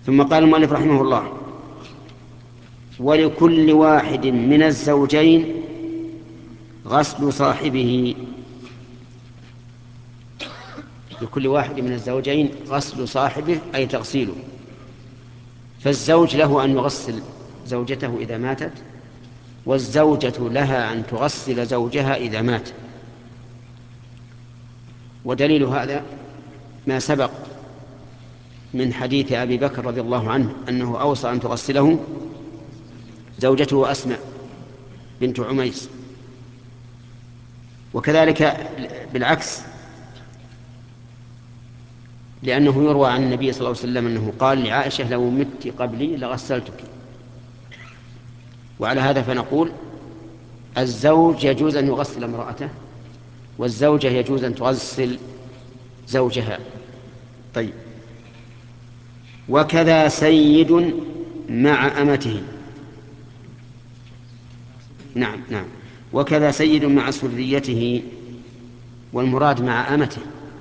ثم قال المؤلف رحمه الله: ولكل واحد من الزوجين غسل صاحبه. لكل واحد من الزوجين غسل صاحبه أي تغسيله. فالزوج له أن يغسل زوجته إذا ماتت، والزوجة لها أن تغسل زوجها إذا مات. ودليل هذا ما سبق من حديث أبي بكر رضي الله عنه أنه أوصى أن تغسله زوجته أسماء بنت عميس. وكذلك بالعكس، لأنه يروى عن النبي صلى الله عليه وسلم أنه قال لعائشة: لو مت قبلي لغسلتك. وعلى هذا فنقول: الزوج يجوز أن يغسل امرأته، والزوجة يجوز أن تغسل زوجها. طيب. وكذا سيد مع أمته. نعم. وكذا سيد مع سريته، والمراد مع أمته،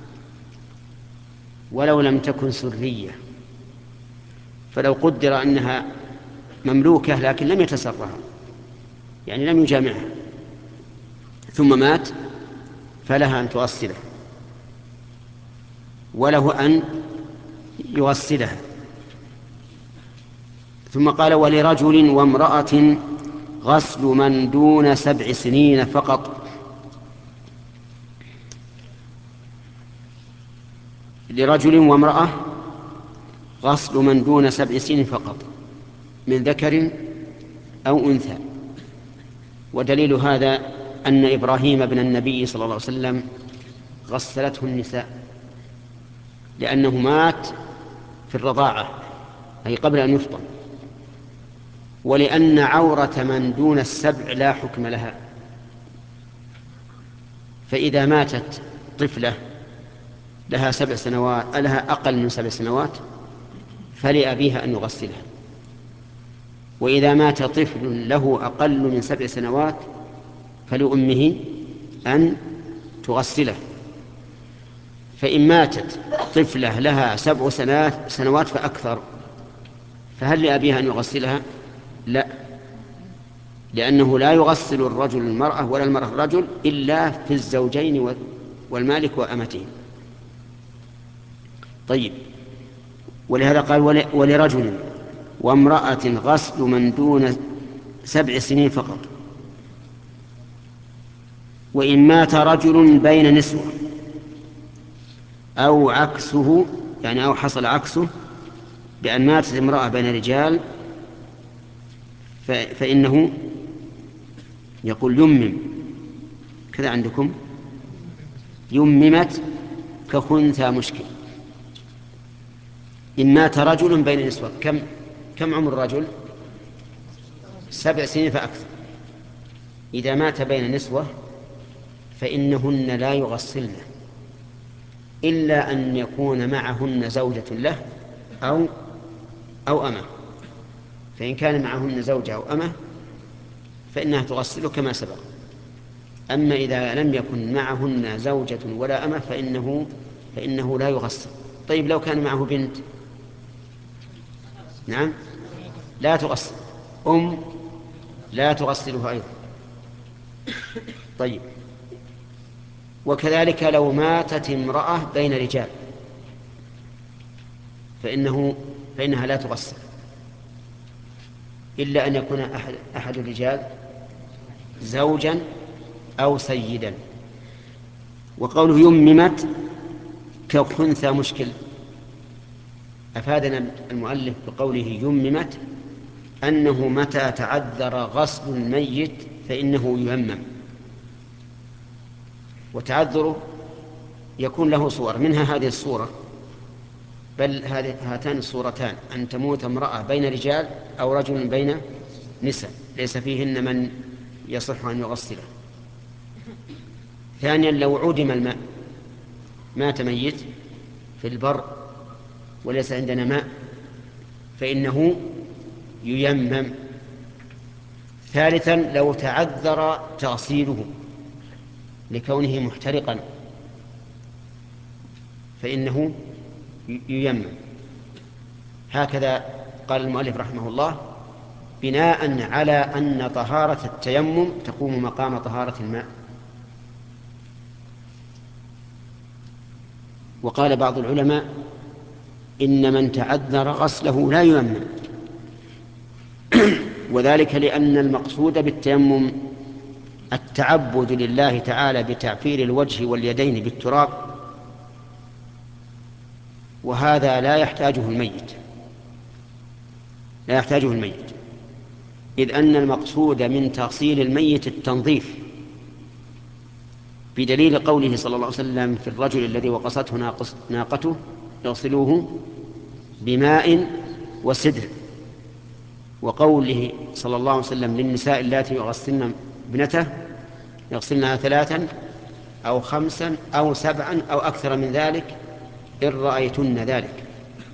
ولو لم تكن سرية، فلو قدر أنها مملوكة لكن لم يتسرها، يعني لم يجامعها ثم مات، فلها أن تغسله، وله أن يغسلها. ثم قال: ولرجل وامرأة غسل من دون 7 سنين فقط. لرجل وامرأة غسل من دون 7 سنين فقط، من ذكر أو أنثى. ودليل هذا أن إبراهيم بن النبي صلى الله عليه وسلم غسلته النساء، لأنه مات في الرضاعة، أي قبل أن يفطم، ولأن عورة من دون 7 لا حكم لها. فإذا ماتت طفلة لها 7 سنوات، لها أقل من 7 سنوات، فلأبيها أن يغسلها. وإذا مات طفل له أقل من 7 سنوات فلأمه أن تغسله. فإن ماتت طفلة لها 7 سنوات فأكثر، فهل لأبيها أن يغسلها؟ لا، لأنه لا يغسل الرجل المرأة ولا المرأة الرجل إلا في الزوجين والمالك وأمته. طيب. ولهذا قال: ولرجل وامرأة غسل من دون 7 سنين فقط. وإن مات رجل بين نسوة أو عكسه، يعني أو حصل عكسه بأن ماتت امرأة بين رجال، فإنه يقول يمم. كذا عندكم يممت كخنثى مشكل. إن مات رجل بين نسوة، كم عمر الرجل؟ 7 سنين فأكثر. إذا مات بين نسوة فإنهن لا يغسلن إلا أن يكون معهن زوجة له أو أمه. فإن كان معهن زوجة أو أمه فإنها تغسله كما سبق. أما إذا لم يكن معهن زوجة ولا أمه فإنه لا يغسل. طيب، لو كان معه بنت؟ نعم، لا تغسل. لا تغسله أيضا. طيب. وكذلك لو ماتت امرأة بين رجال فإنها لا تغسل إلا أن يكون أحد الرجال زوجا أو سيدا. وقوله يممت كخنثى مشكل، أفادنا المؤلف بقوله يممت أنه متى تعذر غسل الميت فإنه يمم. وتعذره يكون له صور، منها هذه الصورة، بل هاتان الصورتان: أن تموت امرأة بين رجال أو رجل بين نساء ليس فيهن من يصح أن يغسله. ثانيا: لو عدم الماء، مات ميت في البر وليس عندنا ماء فإنه ييمم. ثالثا: لو تعذر تغسيله لكونه محترقا فإنه ييمم. هكذا قال المؤلف رحمه الله بناء على أن طهارة التيمم تقوم مقام طهارة الماء. وقال بعض العلماء إن من تعذر غسله لا ييمم، وذلك لأن المقصود بالتيمم التعبد لله تعالى بتعفير الوجه واليدين بالتراب، وهذا لا يحتاجه الميت، إذ أن المقصود من تغسيل الميت التنظيف، بدليل قوله صلى الله عليه وسلم في الرجل الذي وقصته ناقته يغسلوه بماء وسدر، وقوله صلى الله عليه وسلم للنساء اللاتي يغسلن ابنته يغسلنها 3 أو 5 أو 7 أو أكثر من ذلك إن رأيتن ذلك،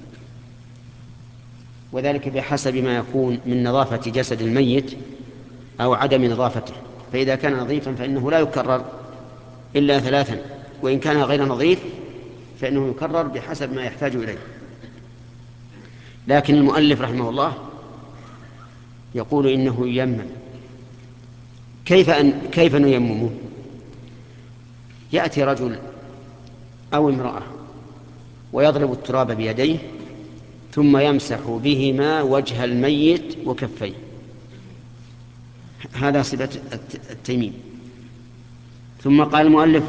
وذلك بحسب ما يكون من نظافة جسد الميت أو عدم نظافته، فإذا كان نظيفا فإنه لا يكرر إلا 3، وإن كان غير نظيف فإنه يكرر بحسب ما يحتاج إليه. لكن المؤلف رحمه الله يقول إنه ييمم. كيف نيممه؟ يأتي رجل أو امرأة ويضرب التراب بيديه ثم يمسح بهما وجه الميت وكفيه، هذا صفة التيميم. ثم قال المؤلف